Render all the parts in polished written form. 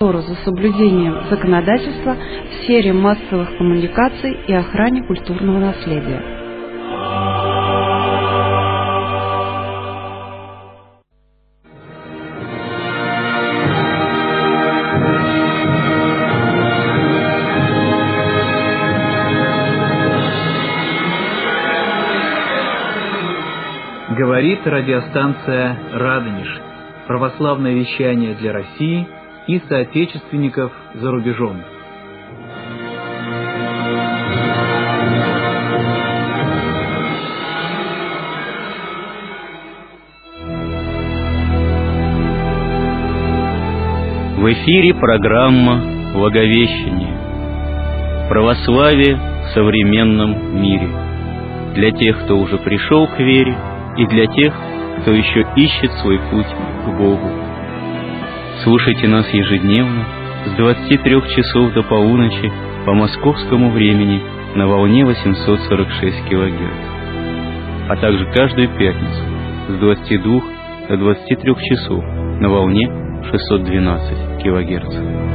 за соблюдением законодательства в сфере массовых коммуникаций и охране культурного наследия. Говорит радиостанция «Радонеж». Православное вещание для России и соотечественников за рубежом. В эфире программа «Благовещение. Православие в современном мире». Для тех, кто уже пришел к вере, и для тех, кто еще ищет свой путь к Богу. Слушайте нас ежедневно с 23 часов до полуночи по московскому времени на волне 846 кГц, а также каждую пятницу с 22 до 23 часов на волне 612 кГц.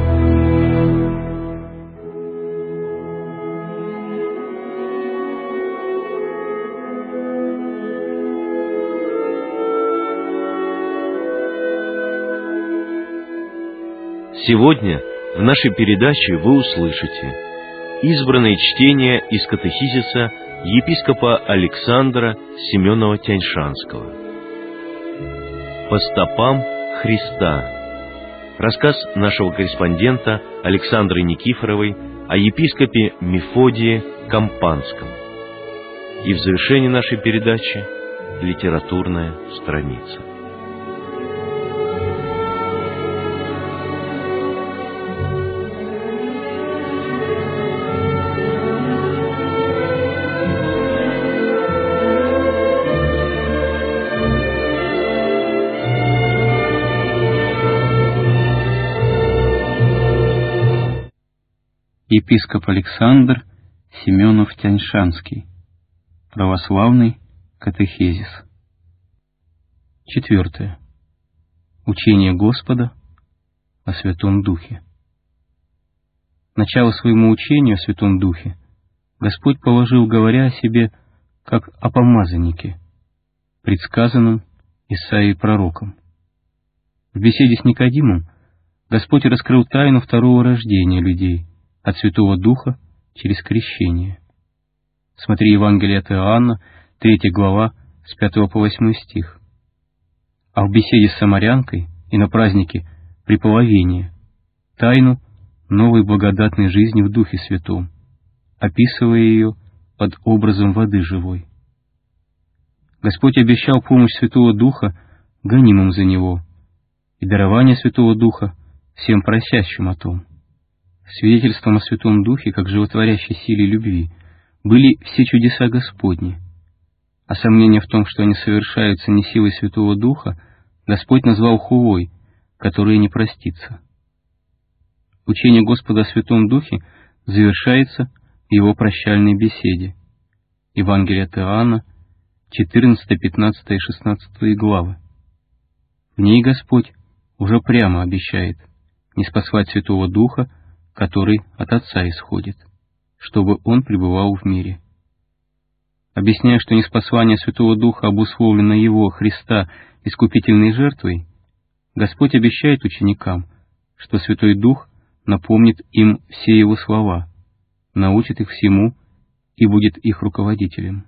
Сегодня в нашей передаче вы услышите избранные чтения из катехизиса епископа Александра Семенова-Тяньшанского. «По стопам Христа». Рассказ нашего корреспондента Александры Никифоровой о епископе Мефодии Кампанском. И в завершении нашей передачи литературная страница. Епископ Александр Семенов-Тяньшанский. Православный катехизис. 4. Учение Господа о Святом Духе. Начало своему учению о Святом Духе Господь положил, говоря о себе, как о помазаннике, предсказанном Исаией пророком. В беседе с Никодимом Господь раскрыл тайну второго рождения людей от Святого Духа через крещение. Смотри Евангелие от Иоанна, 3 глава, с 5 по 8 стих. А в беседе с самарянкой и на празднике Преполовения тайну новой благодатной жизни в Духе Святом, описывая ее под образом воды живой. Господь обещал помощь Святого Духа гонимым за Него и дарование Святого Духа всем просящим о том. Свидетельством о Святом Духе, как животворящей силе любви, были все чудеса Господни, а сомнение в том, что они совершаются не силой Святого Духа, Господь назвал хулой, которая не простится. Учение Господа о Святом Духе завершается в Его прощальной беседе. Евангелие от Иоанна, 14, 15 и 16 главы. В ней Господь уже прямо обещает ниспослать Святого Духа, который от Отца исходит, чтобы Он пребывал в мире. Объясняя, что ниспослание Святого Духа обусловлено Его, Христа, искупительной жертвой, Господь обещает ученикам, что Святой Дух напомнит им все Его слова, научит их всему и будет их руководителем.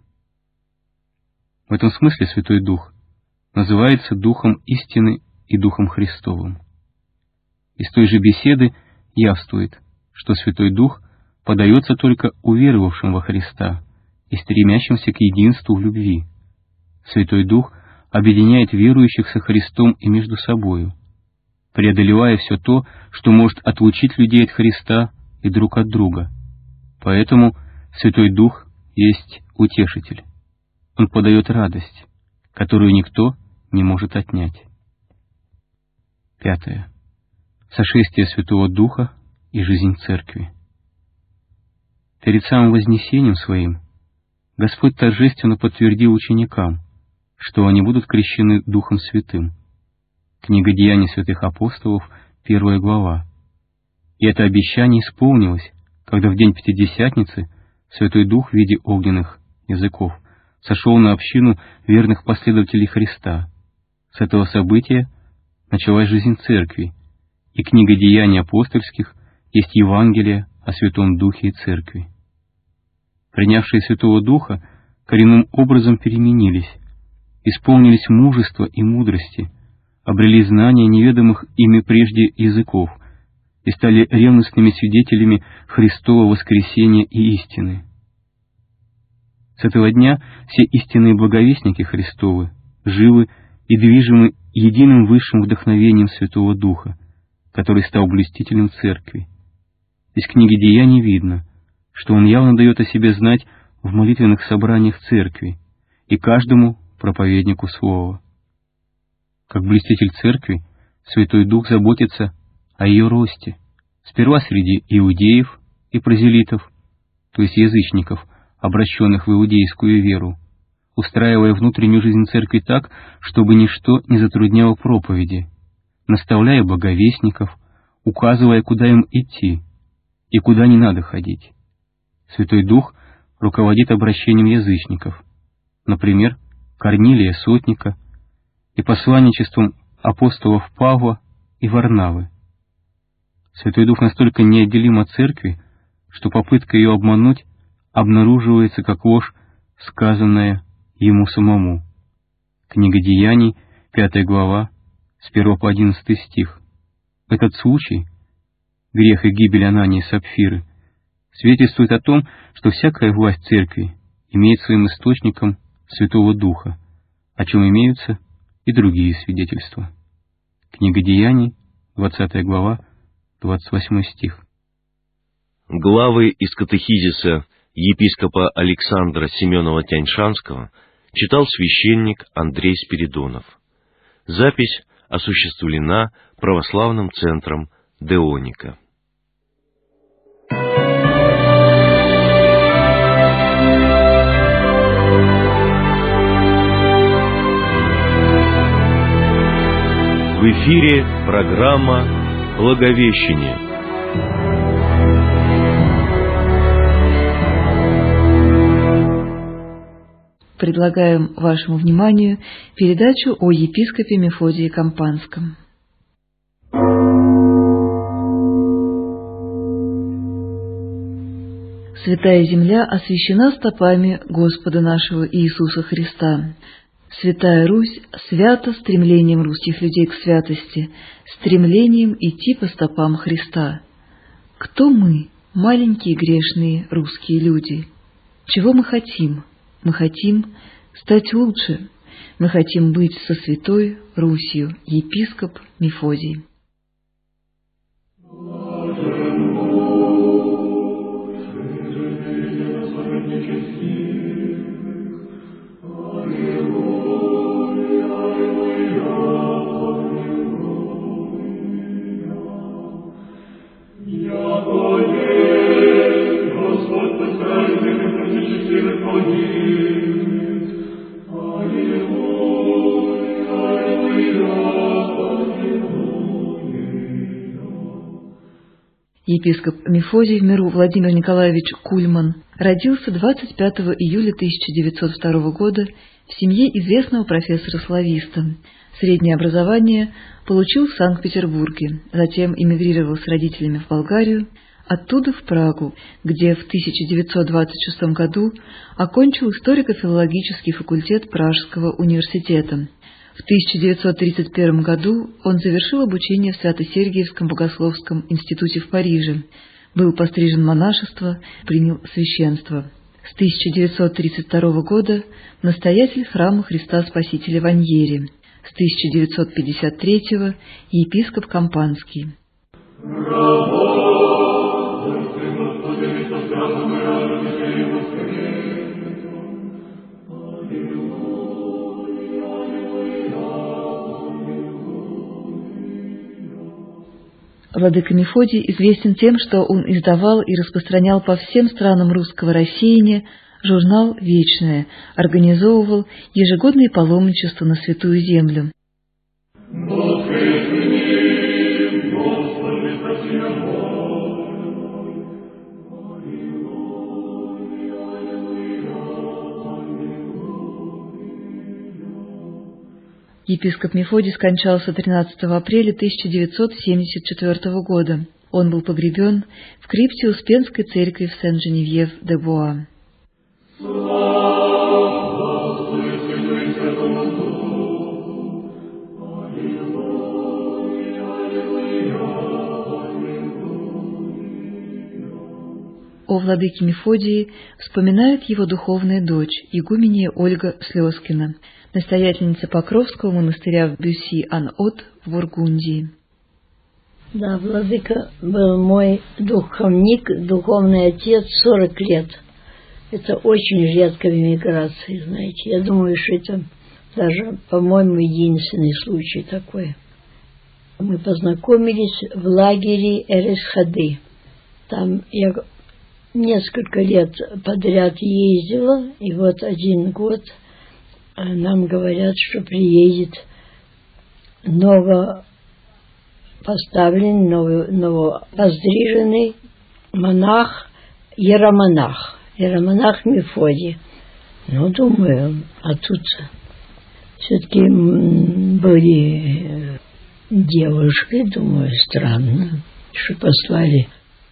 В этом смысле Святой Дух называется Духом истины и Духом Христовым. Из той же беседы явствует, что Святой Дух подается только уверовавшим во Христа и стремящимся к единству в любви. Святой Дух объединяет верующих со Христом и между собою, преодолевая все то, что может отлучить людей от Христа и друг от друга. Поэтому Святой Дух есть утешитель. Он подает радость, которую никто не может отнять. 5. Сошествие Святого Духа и жизнь Церкви. Перед самым вознесением Своим Господь торжественно подтвердил ученикам, что они будут крещены Духом Святым. Книга Деяний святых апостолов, 1 глава, И это обещание исполнилось, когда в день Пятидесятницы Святой Дух в виде огненных языков сошел на общину верных последователей Христа. С этого события началась жизнь Церкви, и книга Деяний апостольских есть Евангелие о Святом Духе и Церкви. Принявшие Святого Духа коренным образом переменились, исполнились мужества и мудрости, обрели знания неведомых ими прежде языков и стали ревностными свидетелями Христова воскресения и истины. С этого дня все истинные благовестники Христовы живы и движимы единым высшим вдохновением Святого Духа, который стал блюстителем Церкви. Из книги Деяний видно, что он явно дает о себе знать в молитвенных собраниях Церкви и каждому проповеднику Слова. Как блюститель Церкви, Святой Дух заботится о ее росте, сперва среди иудеев и прозелитов, то есть язычников, обращенных в иудейскую веру, устраивая внутреннюю жизнь Церкви так, чтобы ничто не затрудняло проповеди, наставляя благовестников, указывая, куда им идти и куда не надо ходить. Святой Дух руководит обращением язычников, например, Корнилия Сотника, и посланничеством апостолов Павла и Варнавы. Святой Дух настолько неотделим от Церкви, что попытка ее обмануть обнаруживается как ложь, сказанная ему самому. Книга Деяний, 5 глава, с 1 по 11 стих. Этот случай, грех и гибель Анании и Сапфиры, свидетельствует о том, что всякая власть Церкви имеет своим источником Святого Духа, о чем имеются и другие свидетельства. Книга Деяний, 20 глава, 28 стих. Главы из катехизиса епископа Александра Семенова-Тяньшанского читал священник Андрей Спиридонов. Запись осуществлена православным центром Деоника. В эфире программа «Благовещение». Предлагаем вашему вниманию передачу о епископе Мефодии Кампанском. Святая земля освящена стопами Господа нашего Иисуса Христа. Святая Русь свята стремлением русских людей к святости, стремлением идти по стопам Христа. Кто мы, маленькие грешные русские люди? Чего мы хотим? Мы хотим стать лучше. Мы хотим быть со святой Русью. Епископ Мефодий. Епископ Мефодий в миру Владимир Николаевич Кульман родился 25 июля 1902 года в семье известного профессора-слависта. Среднее образование получил в Санкт-Петербурге, затем эмигрировал с родителями в Болгарию, оттуда в Прагу, где в 1926 году окончил историко-филологический факультет Пражского университета. В 1931 году он завершил обучение в Свято-Сергиевском богословском институте в Париже, был пострижен в монашество, принял священство. С 1932 года настоятель храма Христа Спасителя в Аньере, с 1953 епископ Кампанский. Владыка Мефодий известен тем, что он издавал и распространял по всем странам русского рассеяния журнал «Вечное», организовывал ежегодные паломничества на Святую Землю. Епископ Мефодий скончался 13 апреля 1974 года. Он был погребен в крипте Успенской церкви в Сен-Женевьев-де-Буа. О владыке Мефодии вспоминает его духовная дочь, игуменья Ольга Слезкина, настоятельница Покровского монастыря в Бюсси-ан-От в Бургундии. Да, владыка был мой духовник, духовный отец 40 лет. Это очень редко в эмиграции, знаете. Я думаю, что это даже, по-моему, единственный случай такой. Мы познакомились в лагере Эрес-Хады. Там я несколько лет подряд ездила, и вот один год нам говорят, что приедет новопоставленный, новопостриженный монах, иеромонах Мефодий. Ну, думаю, а тут все-таки были девушки, думаю, странно, что послали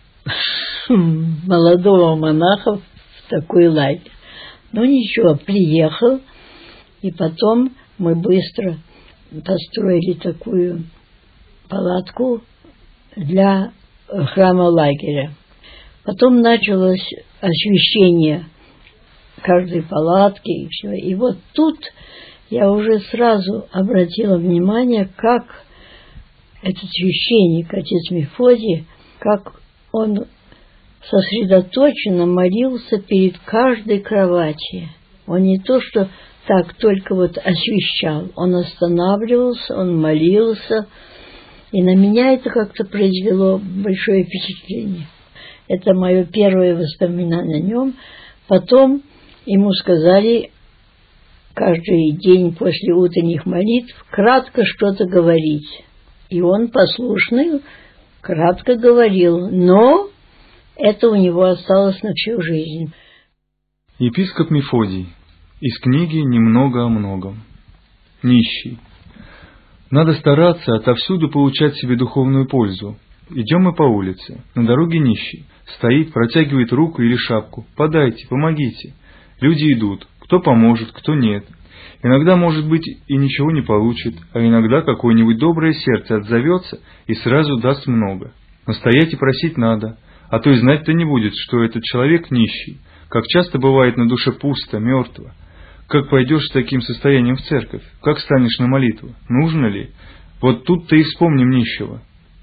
молодого монаха в такой лагерь. Но ничего, приехал, и потом мы быстро построили такую палатку для храма лагеря. Потом началось освещение каждой палатки и все. И вот тут я уже сразу обратила внимание, как этот священник, отец Мефодий, как он сосредоточенно молился перед каждой кроватью. Он не то, что так только вот освещал, он останавливался, он молился, и на меня это как-то произвело большое впечатление. Это мое первое воспоминание о нем. Потом ему сказали каждый день после утренних молитв кратко что-то говорить. И он послушный, кратко говорил, но это у него осталось на всю жизнь. Епископ Мефодий. Из книги «Немного о многом». Нищий. Надо стараться отовсюду получать себе духовную пользу. Идем мы по улице. На дороге нищий. Стоит, протягивает руку или шапку. Подайте, помогите. Люди идут. Кто поможет, кто нет. Иногда, может быть, и ничего не получит, а иногда какое-нибудь доброе сердце отзовется и сразу даст много. Но стоять и просить надо, а то и знать-то не будет, что этот человек нищий. Как часто бывает на душе пусто, мертво. Как пойдешь с таким состоянием в церковь? Как станешь на молитву? Нужно ли? Вот тут-то и вспомним нищего.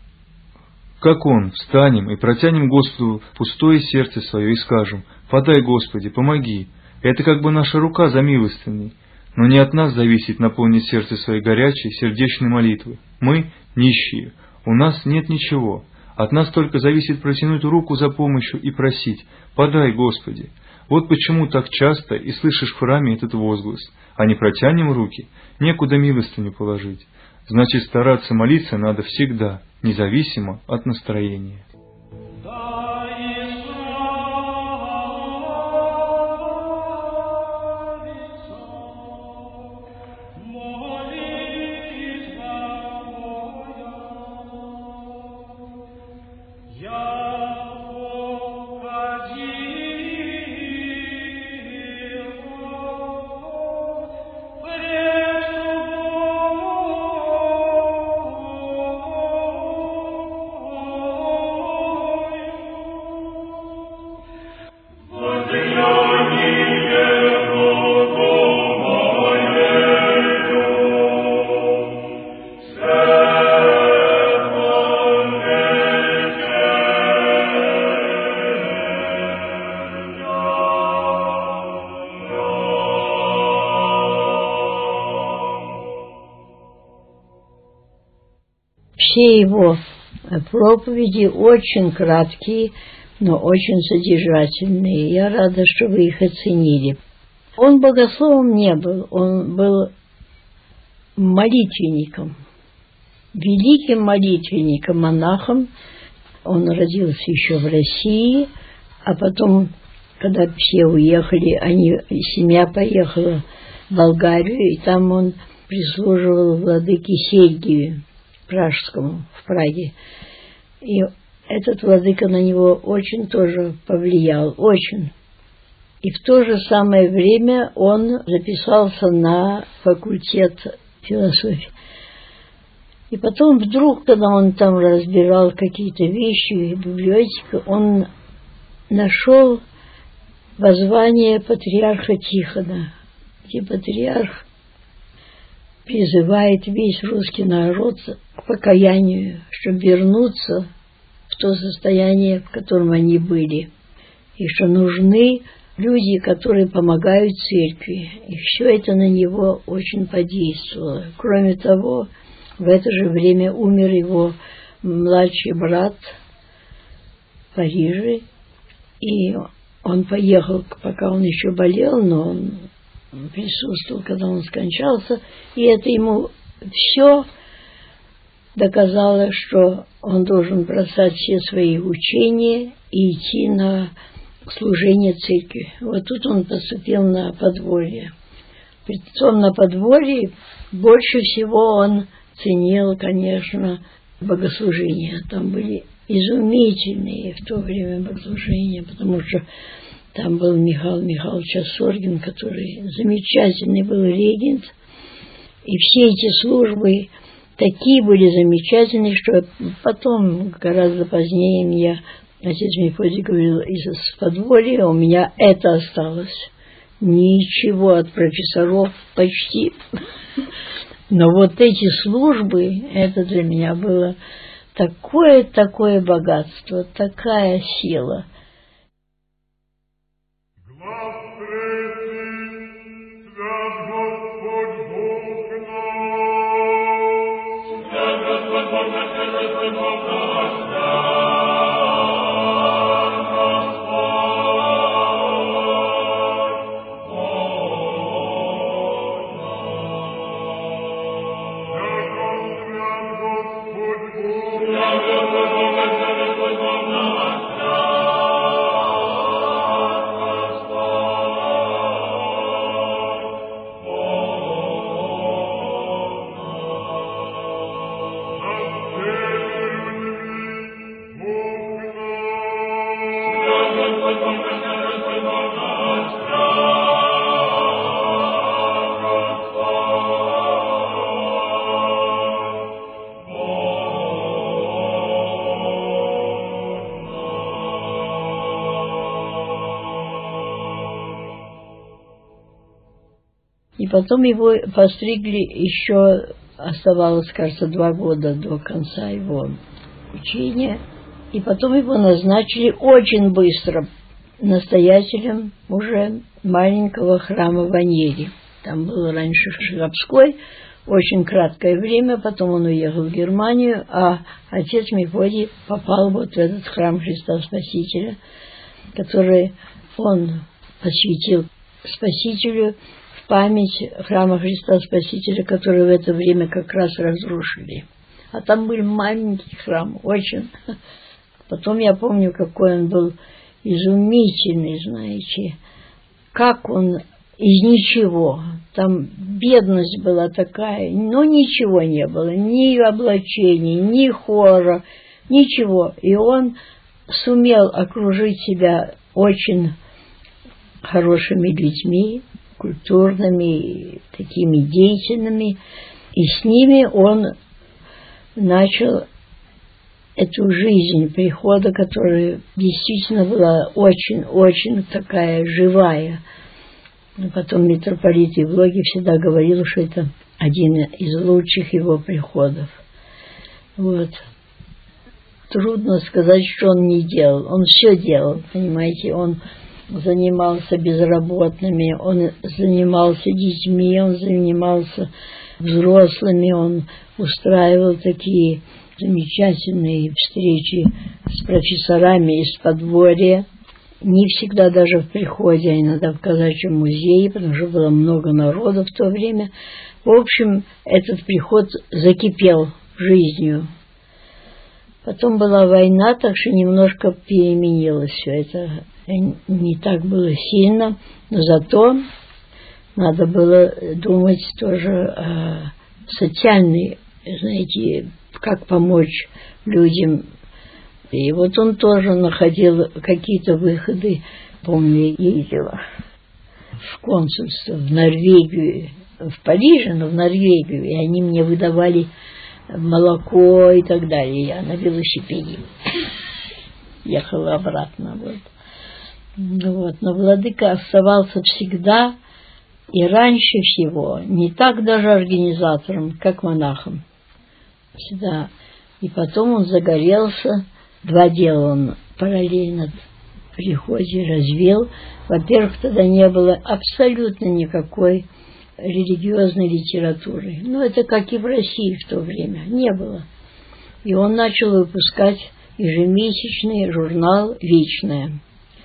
Как он, встанем и протянем Господу пустое сердце свое и скажем: «Подай, Господи, помоги». Это как бы наша рука за милостыней. Но не от нас зависит наполнить сердце своей горячей, сердечной молитвы. Мы нищие, у нас нет ничего. От нас только зависит протянуть руку за помощью и просить: «Подай, Господи». Вот почему так часто и слышишь в храме этот возглас: «А не протянем руки, некуда милостыню положить». Значит, стараться молиться надо всегда, независимо от настроения. Все его проповеди очень краткие, но очень содержательные. Я рада, что вы их оценили. Он богословом не был, он был молитвенником, великим молитвенником, монахом. Он родился еще в России, а потом, когда все уехали, семья поехала в Болгарию, и там он прислуживал владыке Сергию Пражскому в Праге. И этот владыка на него очень тоже повлиял, очень. И в то же самое время он записался на факультет философии. И потом вдруг, когда он там разбирал какие-то вещи в библиотеке, он нашел воззвание патриарха Тихона, где патриарх призывает весь русский народ к покаянию, чтобы вернуться в то состояние, в котором они были, и что нужны люди, которые помогают церкви. И все это на него очень подействовало. Кроме того, в это же время умер его младший брат в Париже, и он поехал, пока он еще болел, но он присутствовал, когда он скончался, и это ему все доказало, что он должен бросать все свои учения и идти на служение церкви. Вот тут он поступил на подворье. Притом на подворье больше всего он ценил, конечно, богослужения. Там были изумительные в то время богослужения, потому что там был Михаил Михайлович Осоргин, который замечательный был регент. И все эти службы такие были замечательные, что потом, гораздо позднее, мне отец Мефодий говорил, из подворья у меня это осталось. Ничего от профессоров почти. Но вот эти службы, это для меня было такое богатство, такая сила. И потом его постригли, еще оставалось, кажется, 2 года до конца его учения. И потом его назначили очень быстро настоятелем уже маленького храма в Аньере. Там был раньше Широбской, очень краткое время, потом он уехал в Германию, а отец Мефодий попал вот в этот храм Христа Спасителя, который он посвятил Спасителю в память храма Христа Спасителя, который в это время как раз разрушили. А там был маленький храм, очень. Потом я помню, какой он был изумительный, знаете, как он из ничего, там бедность была такая, но ничего не было, ни облачений, ни хора, ничего. И он сумел окружить себя очень хорошими людьми, культурными, такими деятельными, и с ними он начал эту жизнь прихода, которая действительно была очень-очень такая живая. Но потом митрополит Евлогий всегда говорил, что это один из лучших его приходов. Вот. Трудно сказать, что он не делал. Он все делал, понимаете. Он занимался безработными, он занимался детьми, он занимался взрослыми, он устраивал такие замечательные встречи с профессорами из подворья. Не всегда даже в приходе, а иногда в казачьем музее, потому что было много народа в то время. В общем, этот приход закипел жизнью. Потом была война, так что немножко переменилось все это. Не так было сильно, но зато надо было думать тоже о социальной, знаете, как помочь людям. И вот он тоже находил какие-то выходы. Помню, ездила в консульство в Норвегию, в Париже, но в Норвегию, и они мне выдавали молоко и так далее. Я на велосипеде ехала обратно. Вот. Но владыка оставался всегда и раньше всего не так даже организатором, как монахом. Всегда. И потом он загорелся. 2 дела он параллельно в приходе развел. Во-первых, тогда не было абсолютно никакой религиозной литературы. Ну, это как и в России в то время. Не было. И он начал выпускать ежемесячный журнал «Вечное».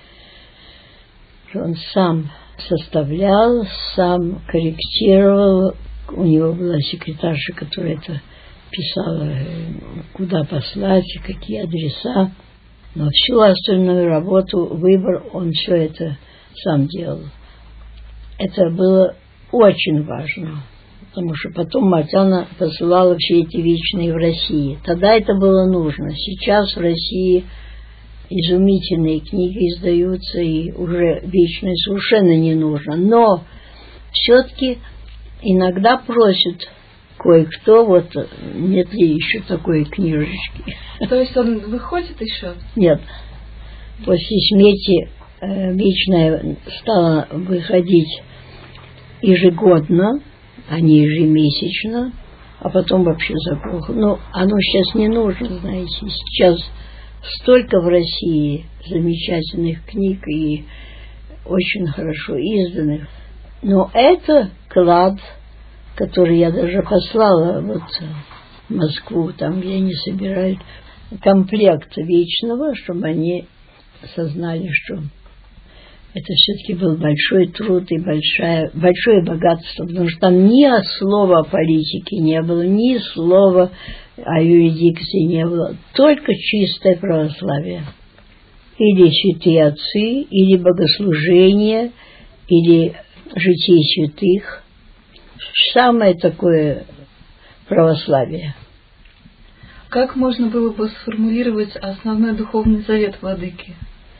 Он сам составлял, сам корректировал. У него была секретарша, которая это писала, куда послать, какие адреса. Но всю остальную работу, выбор, он все это сам делал. Это было очень важно, потому что потом Мартяна посылала все эти вечные в России. Тогда это было нужно. Сейчас в России изумительные книги издаются, и уже вечное совершенно не нужно. Но все-таки иногда просят кое-кто, вот нет ли еще такой книжечки. То есть он выходит еще? Нет. После смерти вечное стало выходить ежегодно, а не ежемесячно, а потом вообще заглохло. Но оно сейчас не нужно, знаете. Сейчас столько в России замечательных книг и очень хорошо изданных. Но это клад, который я даже послала вот в Москву, там, где они собирают комплект вечного, чтобы они осознали, что это все-таки был большой труд и большое богатство, потому что там ни слова о политике не было, ни слова о юрисдикции не было, только чистое православие. Или святые отцы, или богослужение, или житие святых. Самое такое православие. Как можно было бы сформулировать основной духовный завет владыки?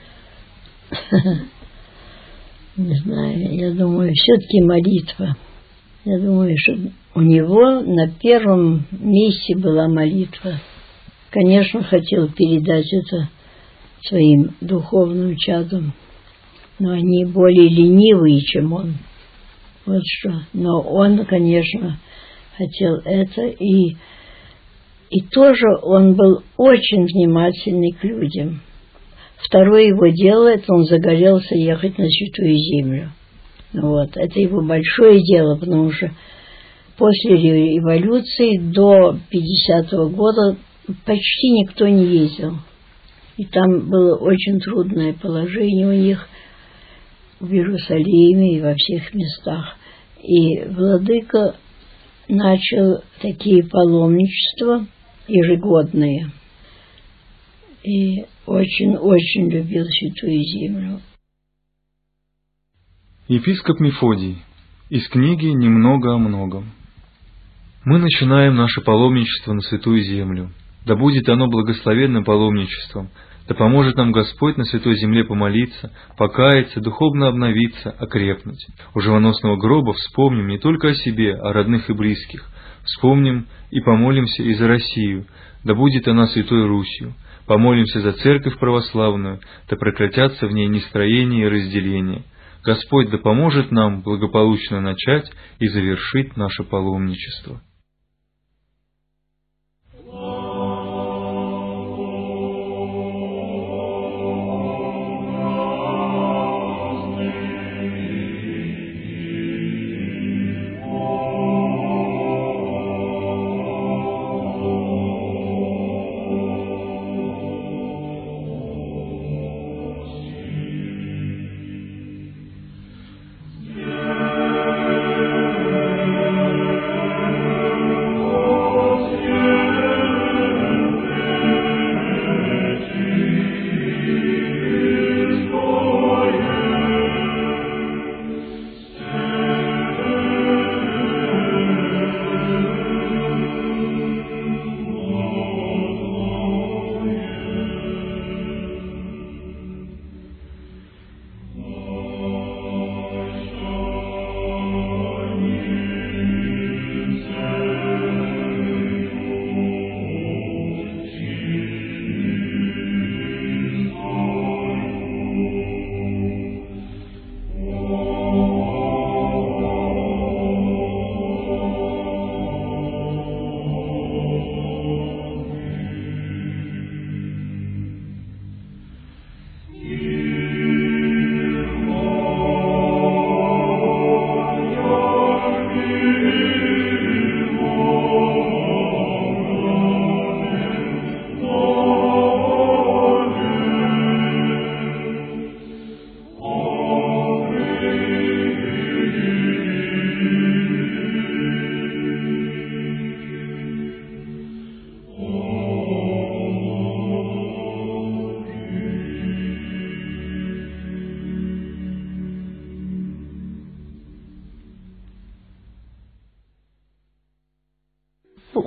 Не знаю, я думаю, все-таки молитва. Я думаю, что у него на первом месте была молитва. Конечно, хотел передать это своим духовным чадам, но они более ленивые, чем он. Вот что. Но он, конечно, хотел это. И тоже он был очень внимательный к людям. Второе его дело, это он загорелся ехать на Святую Землю. Вот. Это его большое дело, потому что после революции до 50-го года почти никто не ездил. И там было очень трудное положение у них в Иерусалиме и во всех местах. И владыка начал такие паломничества ежегодные. И очень-очень любил Святую Землю. Епископ Мефодий. Из книги «Немного о многом». Мы начинаем наше паломничество на Святую Землю. Да будет оно благословенным паломничеством. Да поможет нам Господь на Святой Земле помолиться, покаяться, духовно обновиться, окрепнуть. У живоносного гроба вспомним не только о себе, о родных и близких. Вспомним и помолимся и за Россию. Да будет она Святой Русью. Помолимся за Церковь Православную, да прекратятся в ней нестроения и разделения. Господь да поможет нам благополучно начать и завершить наше паломничество.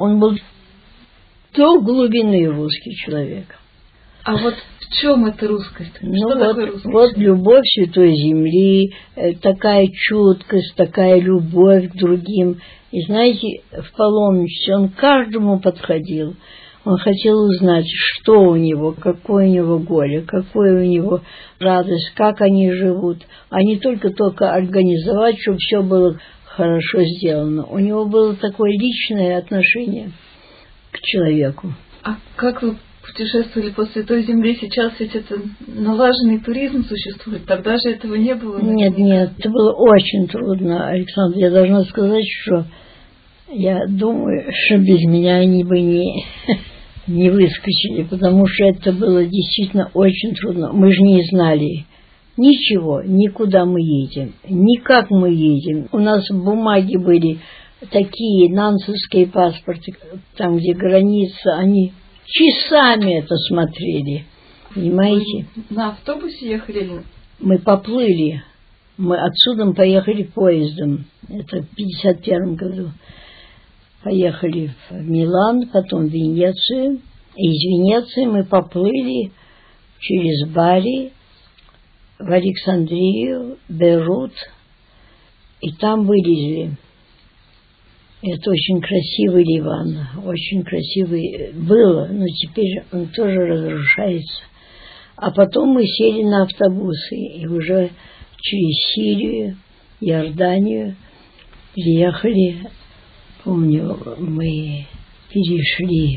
Он был до глубины русский человек. А вот в чем эта русскость? Что такое русскость? Вот любовь Святой Земли, такая чуткость, такая любовь к другим. И знаете, в паломничестве он к каждому подходил. Он хотел узнать, что у него, какое у него горе, какое у него радость, как они живут. А не только организовать, чтобы все было хорошо сделано. У него было такое личное отношение к человеку. А как вы путешествовали по Святой Земле? Сейчас ведь это налаженный туризм существует. Тогда же этого не было. Нет, это было очень трудно, Александр. Я должна сказать, что я думаю, что без меня они бы не выскочили, потому что это было действительно очень трудно. Мы же не знали ничего, никуда мы едем, никак мы едем. У нас бумаги были такие, нансенские паспорты, там, где граница, они часами это смотрели, понимаете? Вы на автобусе ехали? Мы поплыли, мы отсюда поехали поездом, это в 1951 году. Поехали в Милан, потом в Венецию. И из Венеции мы поплыли через Бари в Александрию, Бейрут. И там вылезли. Это очень красивый Ливан. Очень красивый было, но теперь он тоже разрушается. А потом мы сели на автобусы и уже через Сирию, Иорданию ехали. Помню, мы перешли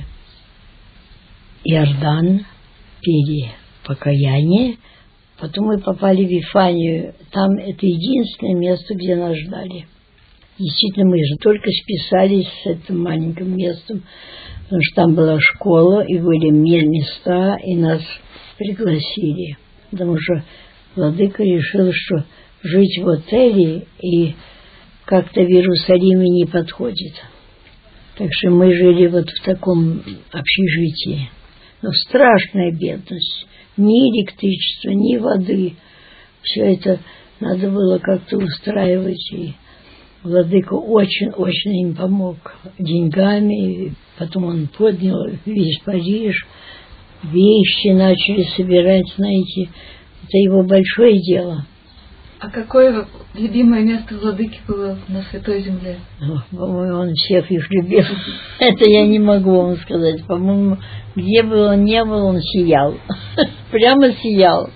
Иордан, пели покаяние, потом мы попали в Вифанию. Там это единственное место, где нас ждали. Действительно, мы же только списались с этим маленьким местом, потому что там была школа, и были места, и нас пригласили. Потому что владыка решил, что жить в отеле и как-то в Иерусалиме не подходит. Так что мы жили вот в таком общежитии. Но страшная бедность. Ни электричества, ни воды. Все это надо было как-то устраивать. И владыка очень-очень им помог деньгами. Потом он поднял весь Париж. Вещи начали собирать, знаете. Это его большое дело. А какое любимое место владыки было на Святой Земле? По-моему, он всех их любил. Это я не могу вам сказать. По-моему, где бы он ни был, он сиял. Прямо сиял.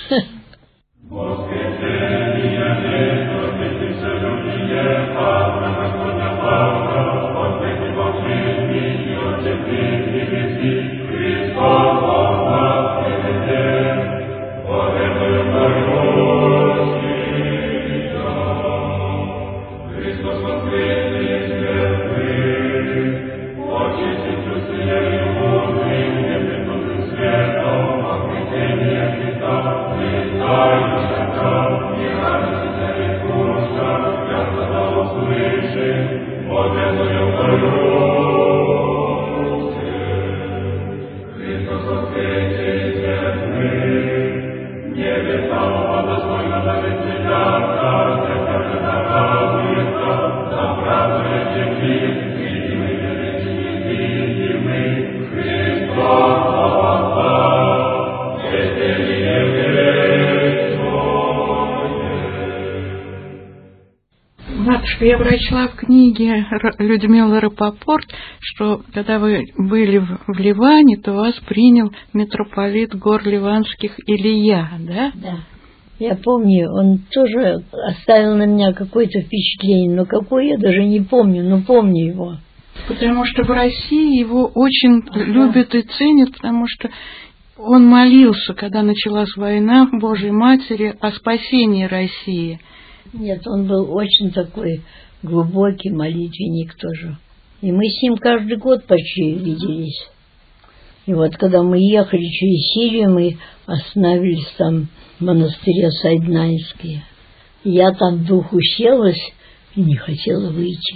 Матушка, я прочла в книге Людмилы Рапопорт, что когда вы были в Ливане, то вас принял митрополит гор ливанских Илья, да? Да. Я помню, он тоже оставил на меня какое-то впечатление, но какое я даже не помню, но помню его. Потому что в России его очень любят и ценят, потому что он молился, когда началась война Божьей Матери, о спасении России. Нет, он был очень такой глубокий молитвенник тоже. И мы с ним каждый год почти виделись. И вот когда мы ехали через Сирию, мы остановились там в монастыре Сайднайске. Я там вдруг уселась и не хотела выйти.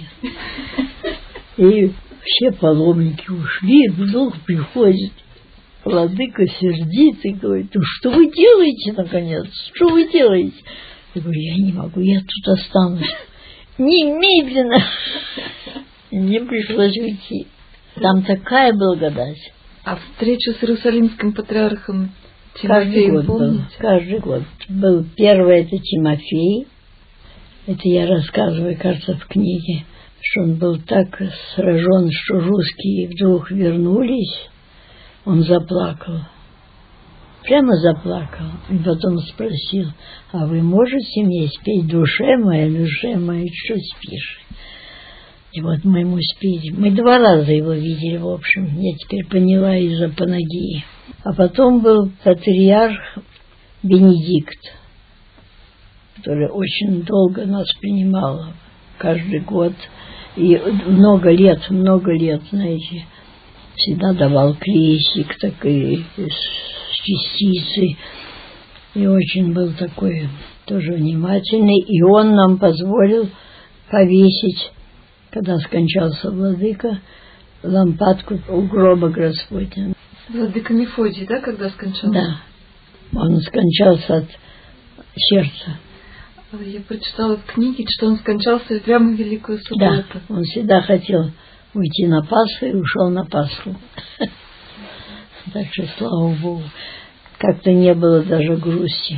И все паломники ушли, вдруг приходит владыка сердитый, говорит: ну что вы делаете, наконец? Что вы делаете? Я говорю: я не могу, я тут останусь. Немедленно. Мне пришлось уйти. Там такая благодать. А встреча с Иерусалимским патриархом Каждый Тимофеем, год был. помните? Каждый год. Был первый, это Тимофей. Это я рассказываю, кажется, в книге, что он был так сражен, что русские вдруг вернулись. Он заплакал. Прямо заплакал. И потом спросил: а вы можете мне спеть душе моя, что спишь? И вот мы ему спели. Мы 2 раза его видели, в общем. Я теперь поняла из-за Панагии. А потом был патриарх Бенедикт, который очень долго нас принимал. Каждый год. И много лет, знаете, всегда давал крестик такой с частицей. И очень был такой тоже внимательный. И он нам позволил повесить, когда скончался владыка, лампадку у гроба Господня. Владыка Мефодий, да, когда скончался? Да. Он скончался от сердца. Я прочитала в книге, что он скончался прямо в Великую Субботу. Да, он всегда хотел уйти на Пасху и ушел на Пасху. Так что, слава Богу, как-то не было даже грусти.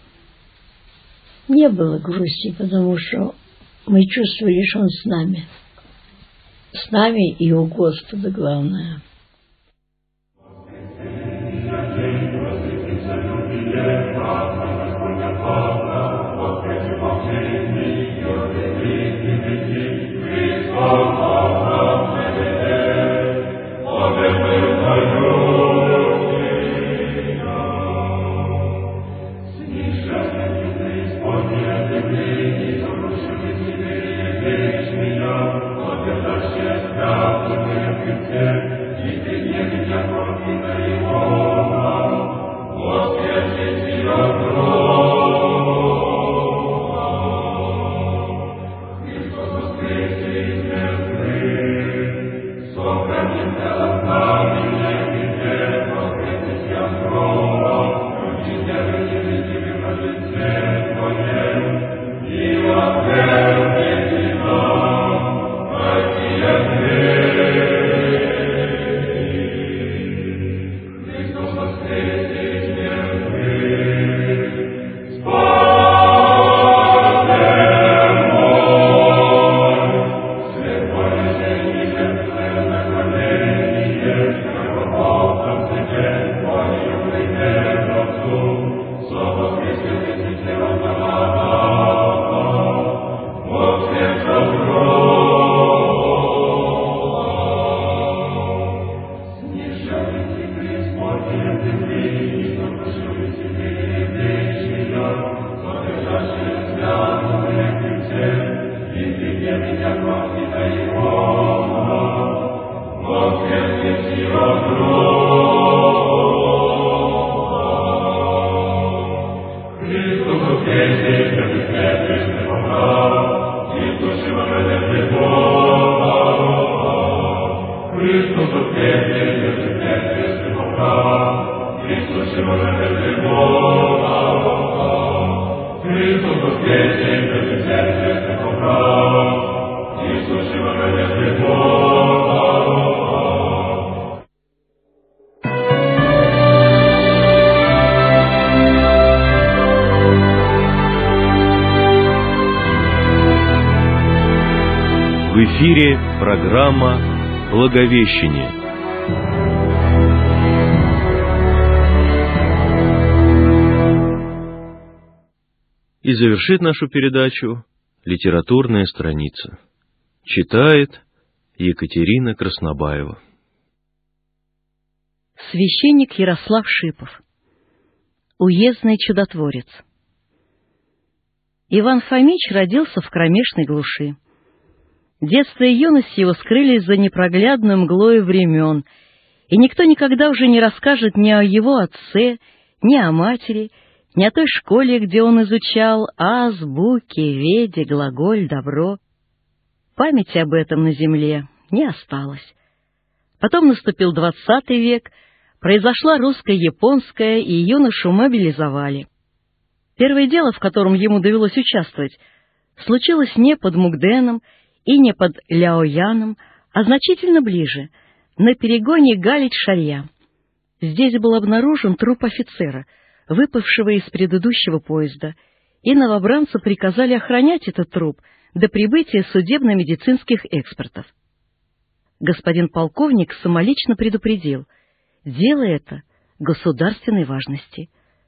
Не было грусти, потому что мы чувствовали, что он с нами. С нами и у Господа главное. В эфире программа «Благовещение». И завершит нашу передачу литературная страница. Читает Екатерина Краснобаева. Священник Ярослав Шипов. Уездный чудотворец. Иван Фомич родился в кромешной глуши. Детство и юность его скрылись за непроглядной мглою времен, и никто никогда уже не расскажет ни о его отце, ни о матери, ни о той школе, где он изучал азбуки, веди, глаголь, добро. Памяти об этом на земле не осталось. Потом наступил 20 век, произошла русско-японская, и юношу мобилизовали. Первое дело, в котором ему довелось участвовать, случилось не под Мукденом и не под Ляояном, а значительно ближе, на перегоне Галич-Шарья. Здесь был обнаружен труп офицера, выпавшего из предыдущего поезда, и новобранцу приказали охранять этот труп до прибытия судебно-медицинских экспертов. Господин полковник самолично предупредил: дело это государственной важности.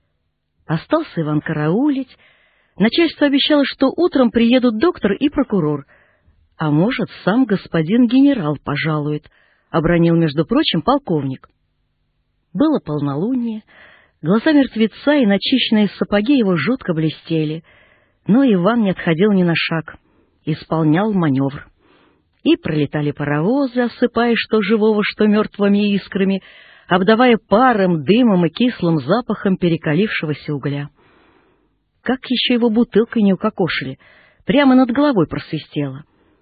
Остался Иван караулить. Начальство обещало, что утром приедут доктор и прокурор. А может, сам господин генерал пожалует, — обронил, между прочим, полковник. Было полнолуние, глаза мертвеца и начищенные сапоги его жутко блестели, но Иван не отходил ни на шаг, исполнял маневр. И пролетали паровозы, осыпая что живого, что мертвыми искрами, обдавая паром, дымом и кислым запахом перекалившегося угля. Как еще его бутылкой не укокошили, прямо над головой просвистело.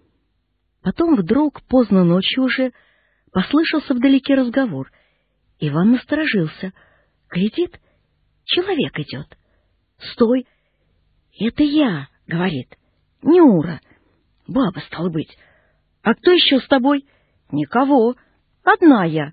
Потом вдруг, поздно ночью уже, послышался вдалеке разговор. Иван насторожился. Глядит, человек идет. «Стой! Это я!» — говорит. «Нюра! Баба, стало быть! А кто еще с тобой?» «Никого! Одна я!»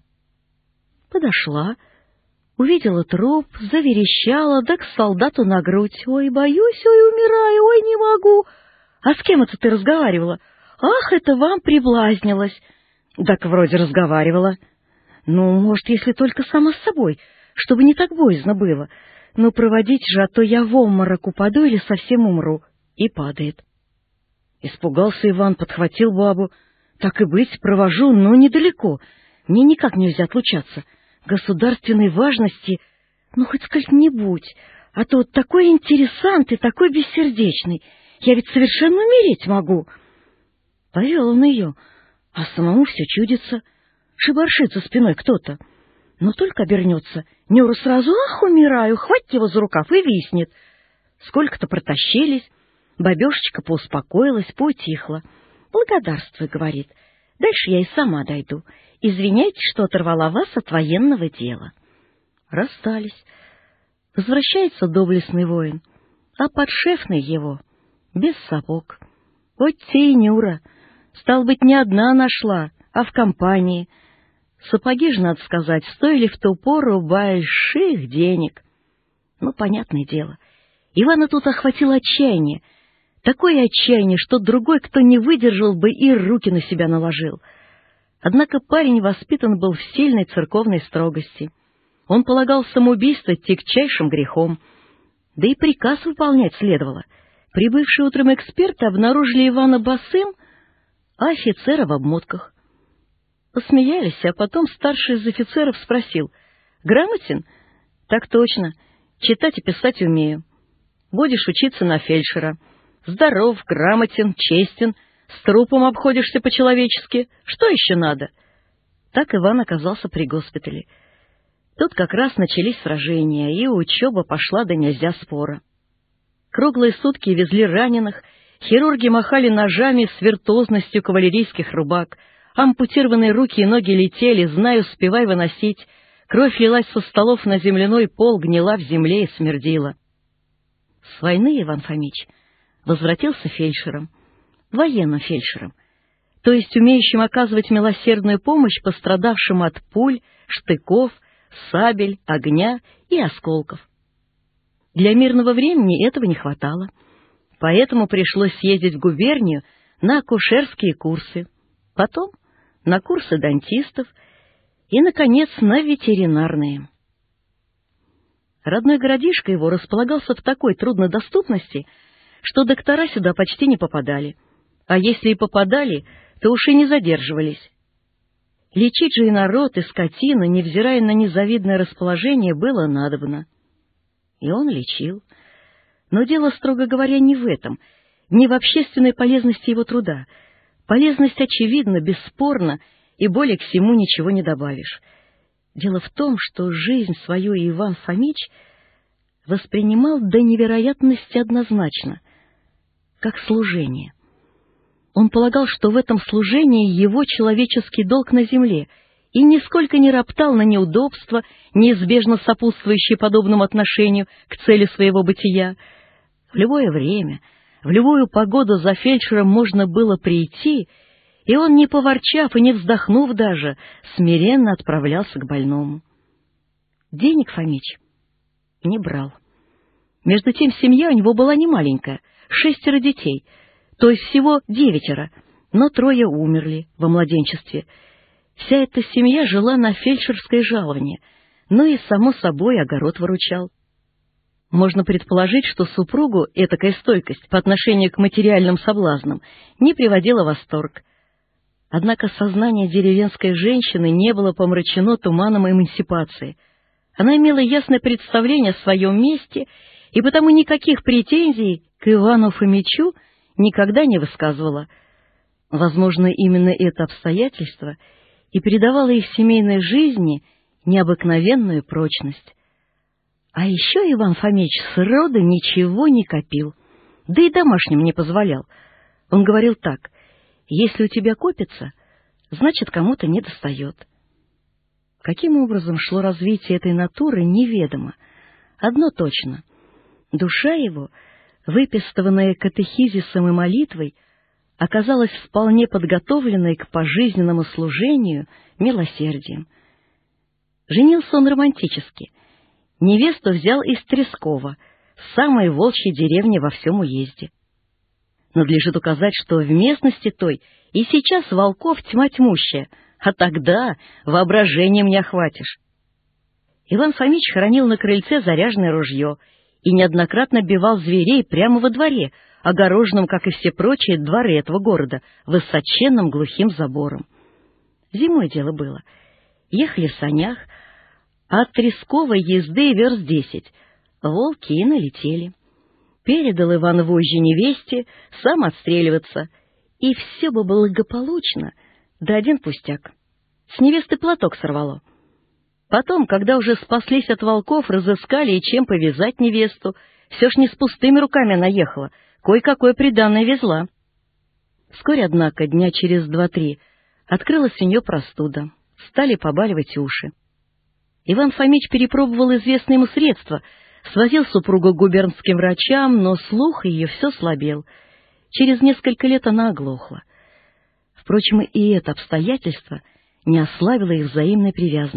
Подошла, увидела труп, заверещала, да к солдату на грудь. «Ой, боюсь, ой, умираю, ой, не могу!» «А с кем это ты разговаривала?» «Ах, это вам приблазнилось!» «Так вроде разговаривала». «Ну, может, если только сама с собой, чтобы не так боязно было. Но проводить же, а то я в обморок упаду или совсем умру». И падает. Испугался Иван, подхватил бабу. «Так и быть, провожу, но недалеко. Мне никак нельзя отлучаться. Государственной важности, ну, хоть сколько-нибудь. А то такой интересант и такой бессердечный. Я ведь совершенно умереть могу». Повел он ее, а самому все чудится. Шибаршит за спиной кто-то. Но только обернется, Нюра сразу: «Ах, умираю!» Хватит его за рукав и виснет. Сколько-то протащились, бабешечка поуспокоилась, поутихла. «Благодарствуй», — говорит, — «дальше я и сама дойду. Извиняйте, что оторвала вас от военного дела». Расстались. Возвращается доблестный воин, а подшефный его без сапог. Вот те и Нюра. Стал быть, не одна нашла, а в компании. Сапоги же, надо сказать, стоили в ту пору больших денег. Ну, понятное дело, Ивана тут охватило отчаяние. Такое отчаяние, что другой, кто не выдержал бы, и руки на себя наложил. Однако парень воспитан был в сильной церковной строгости. Он полагал самоубийство тягчайшим грехом. Да и приказ выполнять следовало. Прибывшие утром эксперты обнаружили Ивана босым, а офицера в обмотках. Посмеялись, а потом старший из офицеров спросил: «Грамотен?» «Так точно. Читать и писать умею. Будешь учиться на фельдшера. Здоров, грамотен, честен, с трупом обходишься по-человечески. Что еще надо?» Так Иван оказался при госпитале. Тут как раз начались сражения, и учеба пошла до нельзя спора. Круглые сутки везли раненых, хирурги махали ножами с виртуозностью кавалерийских рубак, ампутированные руки и ноги летели, зная, успевай выносить, кровь лилась со столов на земляной пол, гнила в земле и смердила. С войны Иван Фомич возвратился фельдшером, военным фельдшером, то есть умеющим оказывать милосердную помощь пострадавшим от пуль, штыков, сабель, огня и осколков. Для мирного времени этого не хватало, поэтому пришлось съездить в губернию на акушерские курсы, потом на курсы дантистов и, наконец, на ветеринарные. Родной городишко его располагался в такой труднодоступности, что доктора сюда почти не попадали, а если и попадали, то уж и не задерживались. Лечить же и народ, и скотину, невзирая на незавидное расположение, было надобно. И он лечил. Но дело, строго говоря, не в этом, не в общественной полезности его труда. Полезность очевидна, бесспорна, и более к всему ничего не добавишь. Дело в том, что жизнь свою Иван Фомич воспринимал до невероятности однозначно, как служение. Он полагал, что в этом служении его человеческий долг на земле, и нисколько не роптал на неудобства, неизбежно сопутствующие подобному отношению к цели своего бытия. В любое время, в любую погоду за фельдшером можно было прийти и он, не поворчав и не вздохнув даже, смиренно отправлялся к больному. Денег Фомич не брал. Между тем семья у него была немаленькая, 6 детей, то есть всего 9, но 3 умерли во младенчестве. Вся эта семья жила на фельдшерское жалование, ну и, само собой, огород выручал. Можно предположить, что супругу этакая стойкость по отношению к материальным соблазнам не приводила в восторг. Однако сознание деревенской женщины не было помрачено туманом эмансипации. Она имела ясное представление о своем месте и потому никаких претензий к Ивану Фомичу никогда не высказывала. Возможно, именно это обстоятельство и придавало их семейной жизни необыкновенную прочность. А еще Иван Фомич сроду ничего не копил, да и домашним не позволял. Он говорил так: если у тебя копится, значит, кому-то недостает. Каким образом шло развитие этой натуры, неведомо. Одно точно: душа его, выпистыванная катехизисом и молитвой, оказалась вполне подготовленной к пожизненному служению милосердием. Женился он романтически. Невесту взял из Трескова, самой волчьей деревни во всем уезде. Надлежит указать, что в местности той и сейчас волков тьма тьмущая, а тогда воображением не охватишь. Иван Фомич хранил на крыльце заряженное ружье и неоднократно бивал зверей прямо во дворе, огороженном, как и все прочие дворы этого города, высоченным глухим забором. Зимой дело было. Ехали в санях, а от Тресковой езды верст 10. Волки и налетели. Передал Иван вожжи невесте, сам отстреливаться. И все бы благополучно, да один пустяк. С невесты платок сорвало. Потом, когда уже спаслись от волков, разыскали и чем повязать невесту. Все ж не с пустыми руками она ехала, кое-какое приданое везла. Вскоре, однако, дня через 2-3 открылась у нее простуда, стали побаливать уши. Иван Фомич перепробовал известные ему средства, свозил супругу к губернским врачам, но слух ее все слабел. Через несколько лет она оглохла. Впрочем, и это обстоятельство не ослабило их взаимной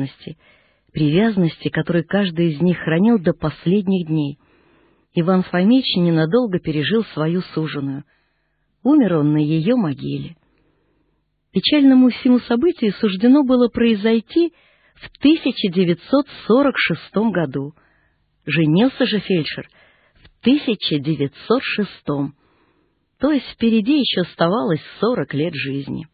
привязанности, которую каждый из них хранил до последних дней. Иван Фомич ненадолго пережил свою суженую. Умер он на ее могиле. Печальному всему событию суждено было произойти в 1946 году. Женился же фельдшер в 1906, то есть впереди еще оставалось 40 лет жизни.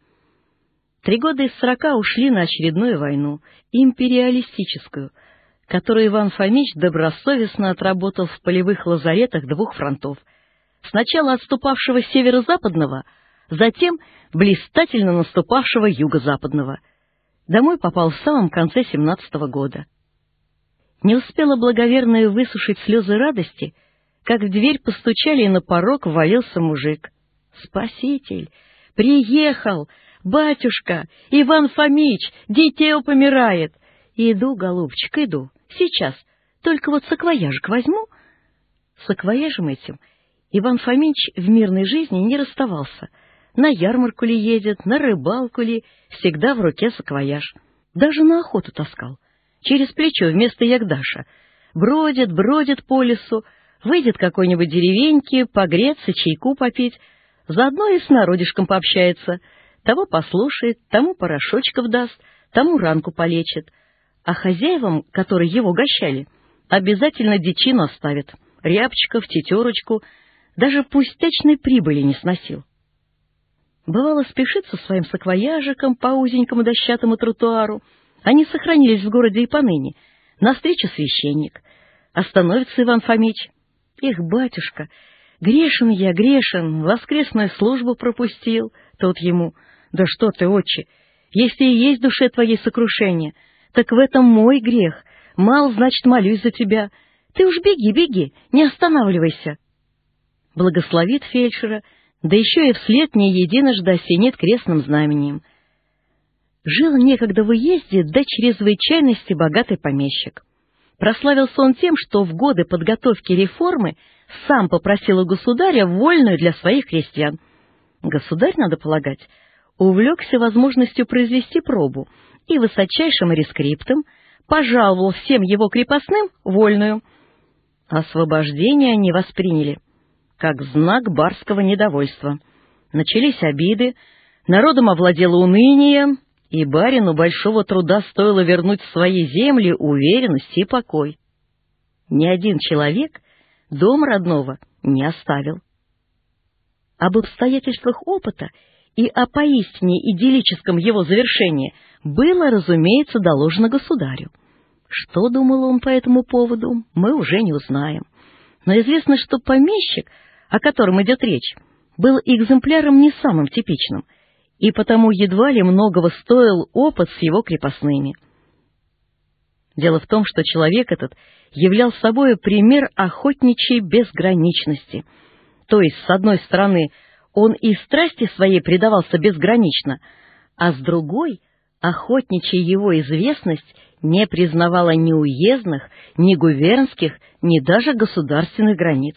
3 года из 40 ушли на очередную войну, империалистическую, которую Иван Фомич добросовестно отработал в полевых лазаретах 2 фронтов, сначала отступавшего северо-западного, затем блистательно наступавшего юго-западного. Домой попал в самом конце 17-го года. Не успела благоверная высушить слезы радости, как в дверь постучали, и на порог ввалился мужик. «Спаситель! Приехал! Батюшка! Иван Фомич! Дитё помирает!» «Иду, голубчик, иду. Сейчас. Только вот саквояжик возьму». Саквояжем этим Иван Фомич в мирной жизни не расставался. На ярмарку ли едет, на рыбалку ли, всегда в руке саквояж. Даже на охоту таскал. Через плечо вместо ягдаша. Бродит по лесу, выйдет к какой-нибудь деревеньке, погреться, чайку попить, заодно и с народишком пообщается. Того послушает, тому порошочков даст, тому ранку полечит. А хозяевам, которые его угощали, обязательно дичину оставит, рябчиков, тетерочку, даже пустячной прибыли не сносил. Бывало, спешит со своим саквояжиком по узенькому дощатому тротуару. Они сохранились в городе и поныне. Навстречу священник. Остановится Иван Фомич. «Эх, батюшка, грешен я, грешен, воскресную службу пропустил». Тот ему: «Да что ты, отче, если и есть в душе твоей сокрушение, так в этом мой грех. Мал, значит, молюсь за тебя. Ты уж беги, не останавливайся». Благословит фельдшера, да еще и вслед не единожды осенит крестным знаменем. Жил некогда в уезде до чрезвычайности богатый помещик. Прославился он тем, что в годы подготовки реформы сам попросил у государя вольную для своих крестьян. Государь, надо полагать, увлекся возможностью произвести пробу и высочайшим рескриптом пожаловал всем его крепостным вольную. Освобождение они восприняли как знак барского недовольства. Начались обиды, народом овладело уныние, и барину большого труда стоило вернуть в свои земли уверенность и покой. Ни один человек дом родного не оставил. Об обстоятельствах опыта и о поистине идиллическом его завершении было, разумеется, доложено государю. Что думал он по этому поводу, мы уже не узнаем. Но известно, что помещик, о котором идет речь, был экземпляром не самым типичным, и потому едва ли многого стоил опыт с его крепостными. Дело в том, что человек этот являл собой пример охотничьей безграничности. То есть, с одной стороны, он и страсти своей предавался безгранично, а с другой, охотничья его известность не признавала ни уездных, ни губернских, ни даже государственных границ.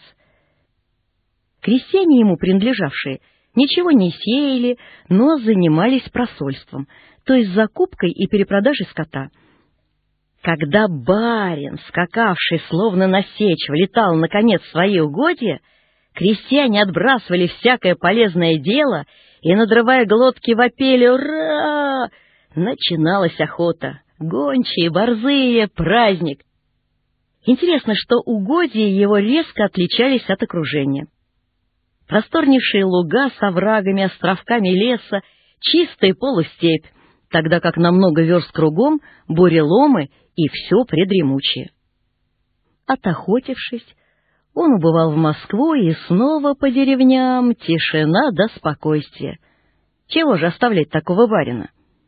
Крестьяне ему принадлежавшие ничего не сеяли, но занимались просольством, то есть закупкой и перепродажей скота. Когда барин, скакавший словно на сечь, влетал наконец в свои угодья, крестьяне отбрасывали всякое полезное дело и, надрывая глотки, вопели «Ура!». Начиналась охота. Гончие, борзые, праздник. Интересно, что угодья его резко отличались от окружения. Просторнейшие луга с оврагами, островками леса, чистая полустепь, тогда как на много верст кругом буреломы и все предремучее. Отохотившись, он убывал в Москву, и снова по деревням тишина да спокойствие. Чего же оставлять такого барина?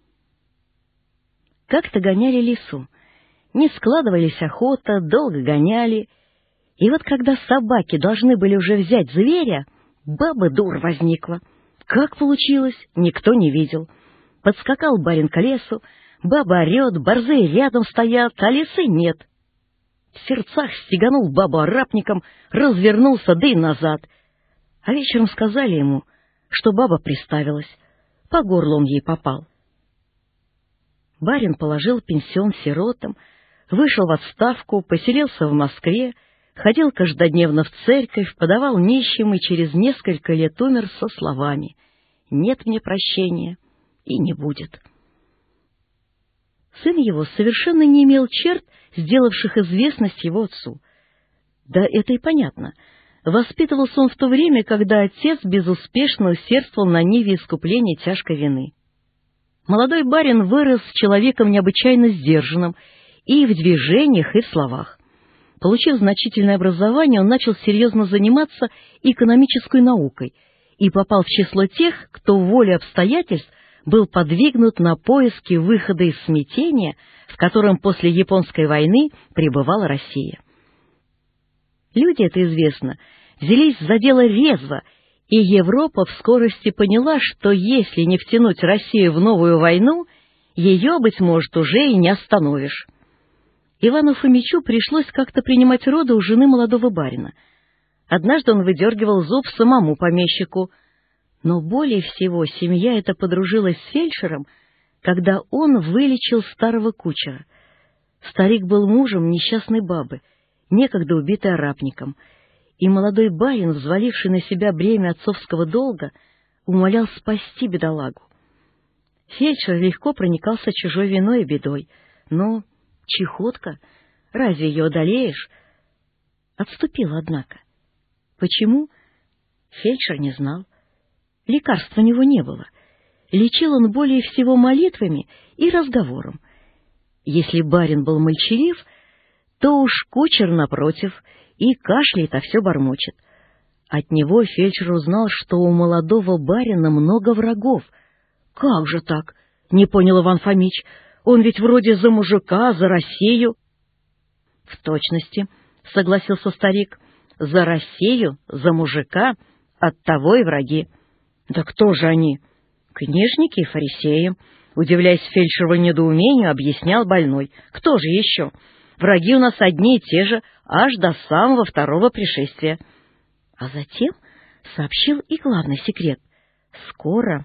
Как-то гоняли лису. Не складывались охота, долго гоняли. И вот когда собаки должны были уже взять зверя, баба-дур возникла. Как получилось, никто не видел. Подскакал барин к лесу, баба орет, борзые рядом стоят, а лисы нет. В сердцах стеганул бабу арапником, развернулся, да и назад. А вечером сказали ему, что баба приставилась. По горлу он ей попал. Барин положил пенсион сиротам, вышел в отставку, поселился в Москве, ходил каждодневно в церковь, подавал нищим и через несколько лет умер со словами «Нет мне прощения и не будет». Сын его совершенно не имел черт, сделавших известность его отцу. Да это и понятно. Воспитывался он в то время, когда отец безуспешно усердствовал на ниве искупления тяжкой вины. Молодой барин вырос человеком необычайно сдержанным и в движениях, и в словах. Получив значительное образование, он начал серьезно заниматься экономической наукой и попал в число тех, кто волей обстоятельств был подвигнут на поиски выхода из смятения, в котором после Японской войны пребывала Россия. Люди, это известно, взялись за дело резво, и Европа в скорости поняла, что если не втянуть Россию в новую войну, ее, быть может, уже и не остановишь. Ивану Фомичу пришлось как-то принимать роды у жены молодого барина. Однажды он выдергивал зуб самому помещику, но более всего семья эта подружилась с фельдшером, когда он вылечил старого кучера. Старик был мужем несчастной бабы, некогда убитой арапником, и молодой барин, взваливший на себя бремя отцовского долга, умолял спасти бедолагу. Фельдшер легко проникался чужой виной и бедой, но чехотка, разве ее одолеешь? Отступил, однако. Почему? Фельдшер не знал. Лекарств у него не было. Лечил он более всего молитвами и разговором. Если барин был молчалив, то уж кучер, напротив, и кашляет, а все бормочет. От него фельдшер узнал, что у молодого барина много врагов. — Как же так? — не понял Иван Фомич. — Он ведь вроде за мужика, за Россию. — В точности, — согласился старик, — за Россию, за мужика, оттого и враги. — Да кто же они? — Книжники и фарисеи. Удивляясь фельдшеру недоумению, объяснял больной. — Кто же еще? Враги у нас одни и те же, аж до самого второго пришествия. А затем сообщил и главный секрет. Скоро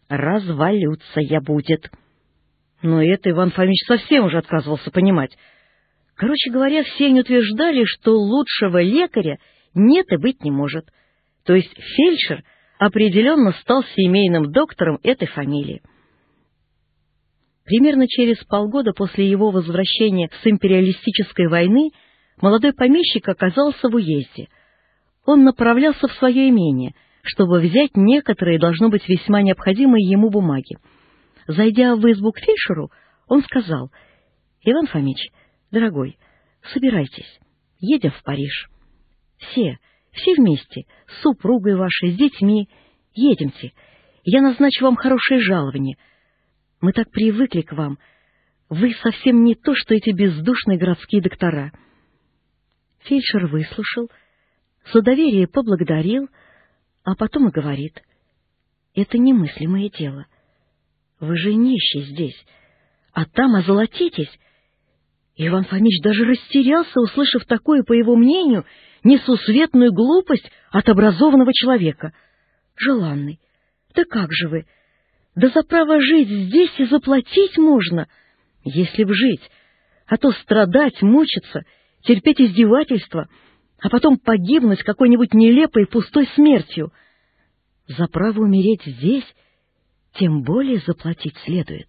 развалються я будет. Но это Иван Фомич совсем уже отказывался понимать. Короче говоря, все они утверждали, что лучшего лекаря нет и быть не может. То есть фельдшер определенно стал семейным доктором этой фамилии. Примерно через полгода после его возвращения с империалистической войны молодой помещик оказался в уезде. Он направлялся в свое имение, чтобы взять некоторые, должно быть, весьма необходимые ему бумаги. Зайдя в избу к фельдшеру, он сказал: «Иван Фомич, дорогой, собирайтесь, едем в Париж. Все вместе, с супругой вашей, с детьми, едемте. Я назначу вам хорошее жалование. Мы так привыкли к вам. Вы совсем не то, что эти бездушные городские доктора». Фельдшер выслушал, с доверия поблагодарил, а потом и говорит: «Это немыслимое дело. Вы же нищий здесь, а там озолотитесь». Иван Фомич даже растерялся, услышав такое, по его мнению, несусветную глупость от образованного человека. «Желанный, да как же вы? Да за право жить здесь и заплатить можно, если б жить, а то страдать, мучиться, терпеть издевательства, а потом погибнуть какой-нибудь нелепой пустой смертью. За право умереть здесь тем более заплатить следует».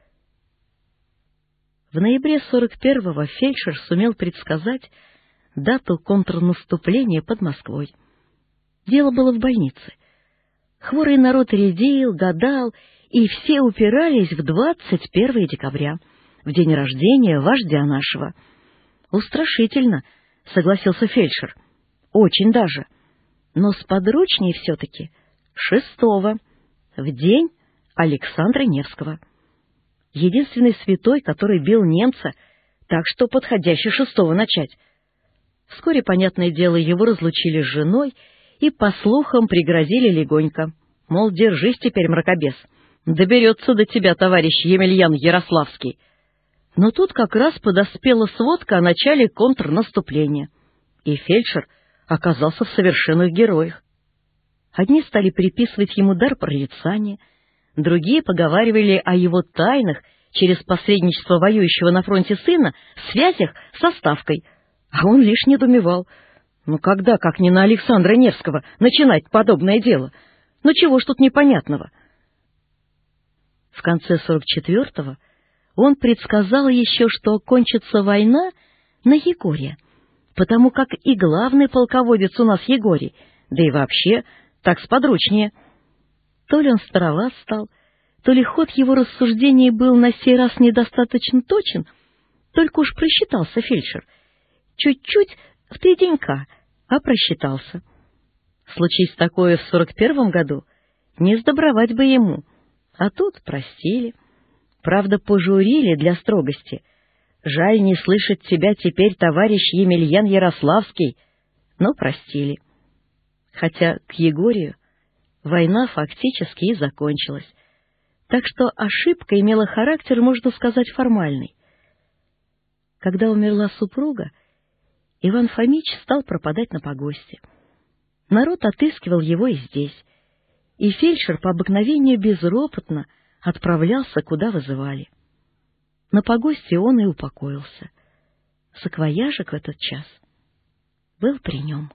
В ноябре 41-го фельдшер сумел предсказать дату контрнаступления под Москвой. Дело было в больнице. Хворый народ редеял, гадал, и все упирались в 21 декабря, в день рождения вождя нашего. «Устрашительно», — согласился фельдшер, — «очень даже. Но сподручнее все-таки 6-го, в день Александра Невского. Единственный святой, который бил немца, так что подходящий 6-го начать». Вскоре, понятное дело, его разлучили с женой и, по слухам, пригрозили легонько. Мол, держись теперь, мракобес, доберется до тебя товарищ Емельян Ярославский. Но тут как раз подоспела сводка о начале контрнаступления, и фельдшер оказался в совершенных героях. Одни стали приписывать ему дар прорицания, другие поговаривали о его тайных, через посредничество воюющего на фронте сына, связях со Ставкой, а он лишь недоумевал. Ну когда, как не на Александра Невского, начинать подобное дело? Ну чего ж тут непонятного? В конце 44-го он предсказал еще, что кончится война на Егоре, потому как и главный полководец у нас Егорий, да и вообще так сподручнее. То ли он староват стал, то ли ход его рассуждений был на сей раз недостаточно точен, только уж просчитался фельдшер. Чуть-чуть в 3 денька, а просчитался. Случись такое в 41-м году, не сдобровать бы ему, а тут простили. Правда, пожурили для строгости. Жаль не слышать тебя теперь, товарищ Емельян Ярославский, но простили. Хотя к Егорию война фактически и закончилась, так что ошибка имела характер, можно сказать, формальный. Когда умерла супруга, Иван Фомич стал пропадать на погосте. Народ отыскивал его и здесь, и фельдшер по обыкновению безропотно отправлялся, куда вызывали. На погосте он и упокоился. Саквояжик в этот час был при нем.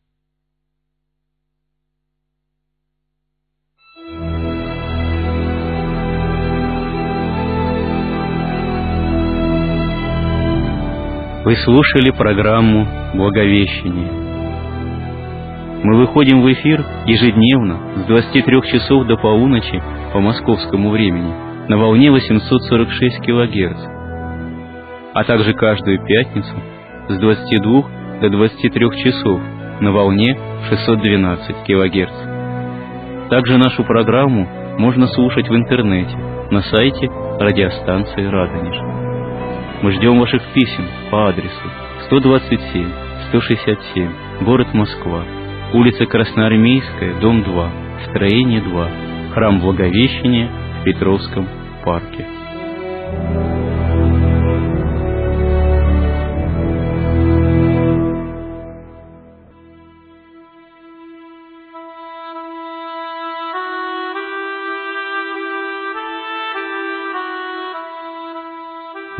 Вы слушали программу «Благовещение». Мы выходим в эфир ежедневно с 23 часов до полуночи по московскому времени на волне 846 кГц, а также каждую пятницу с 22 до 23 часов на волне 612 кГц. Также нашу программу можно слушать в интернете на сайте радиостанции «Радонеж». Мы ждем ваших писем по адресу 127-167, город Москва, улица Красноармейская, дом 2, строение 2, храм Благовещения в Петровском парке.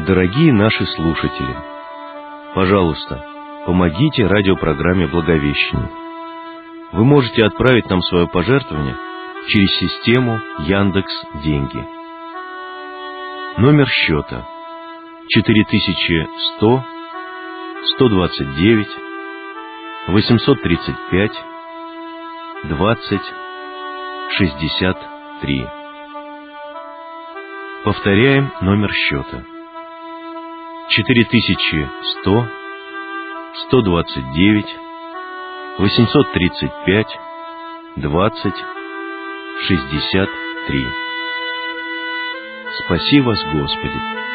Дорогие наши слушатели, пожалуйста, помогите радиопрограмме «Благовещение». Вы можете отправить нам свое пожертвование через систему Яндекс.Деньги. Номер счета 4100 129 835 20 63. Повторяем номер счета 4100 129 835 20 63. Спаси вас, Господи!